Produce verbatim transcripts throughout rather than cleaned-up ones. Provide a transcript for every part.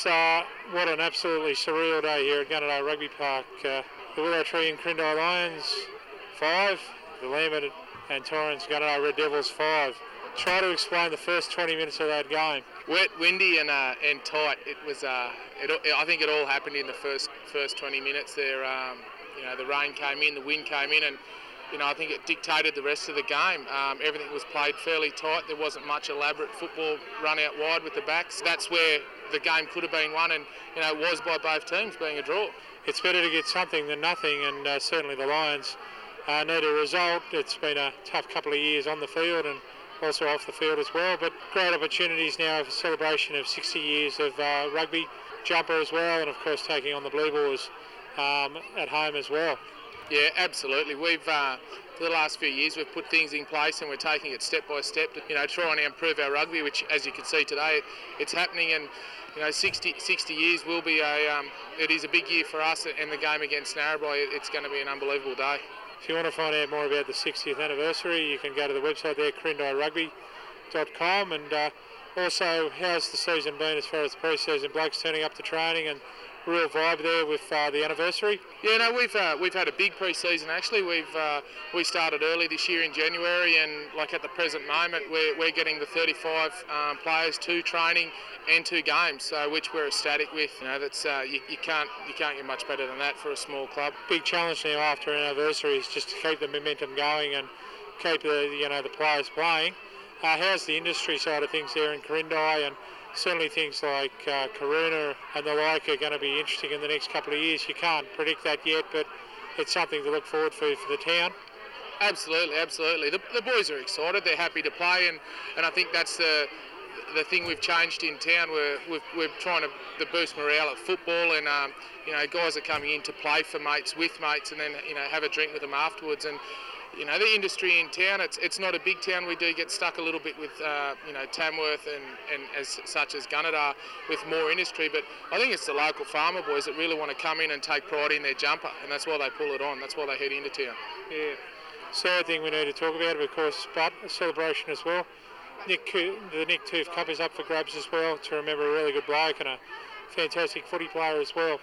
It's uh, what an absolutely surreal day here at Gunnedah Rugby Park. Uh, the Willow Tree and Crindai Lions, five. The Lambert and Torrens Gunnedah Red Devils, five. Try to explain the first twenty minutes of that game. Wet, windy, and uh, and tight. It was. Uh, it, I think it all happened in the first first twenty minutes. There, um, you know, the rain came in, the wind came in, and you know, I think it dictated the rest of the game. Um, everything was played fairly tight. There wasn't much elaborate football run out wide with the backs. That's where the game could have been won, and you know, it was by both teams being a draw. It's better to get something than nothing, and uh, certainly the Lions uh, need a result. It's been a tough couple of years on the field and also off the field as well, but great opportunities now for celebration of sixty years of uh, rugby, jumper as well, and of course taking on the Blue Boars um, at home as well. Yeah, absolutely. We've uh, for the last few years we've put things in place and we're taking it step by step to, you know, try and improve our rugby, which as you can see today, it's happening, and you know, sixty, sixty years will be a um, it is a big year for us, and the game against Narrabri, it's going to be an unbelievable day. If you want to find out more about the sixtieth anniversary, you can go to the website there, crindai rugby dot com, and uh, also how's the season been as far as the pre-season, blokes turning up to training and real vibe there with uh, the anniversary? Yeah, no, we've uh, we've had a big pre-season actually. We've uh, we started early this year in January, and like at the present moment, we're we're getting the thirty-five um, players to training and two games, so which we're ecstatic with. You know, that's uh, you, you can't you can't get much better than that for a small club. Big challenge now after an anniversary is just to keep the momentum going and keep the you know the players playing. Uh, how's the industry side of things there in Quirindi? And certainly things like uh, Karuna and the like are going to be interesting in the next couple of years. You can't predict that yet, but it's something to look forward to for the town. Absolutely, absolutely. The, the boys are excited. They're happy to play, and, and I think that's the the thing we've changed in town. We're we're, we're trying to, to boost morale at football, and um, you know, guys are coming in to play for mates, with mates, and then you know have a drink with them afterwards. And you know, the industry in town, it's it's not a big town. We do get stuck a little bit with, uh, you know, Tamworth and, and as such as Gunnedah with more industry, but I think it's the local farmer boys that really want to come in and take pride in their jumper, and that's why they pull it on. That's why they head into town. Yeah. Third thing we need to talk about, of course, but a celebration as well. Nick, the Nick Tooth Cup is up for grabs as well, to remember a really good bloke and a fantastic footy player as well.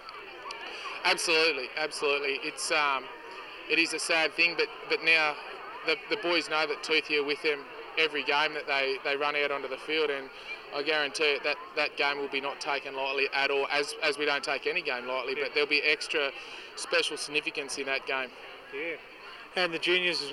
Absolutely, absolutely. It's... Um, It is a sad thing, but but now the, the boys know that Toothy are with them every game that they, they run out onto the field, and I guarantee it, that that game will be not taken lightly at all, as as we don't take any game lightly, yeah. But there'll be extra special significance in that game. Yeah, and the juniors as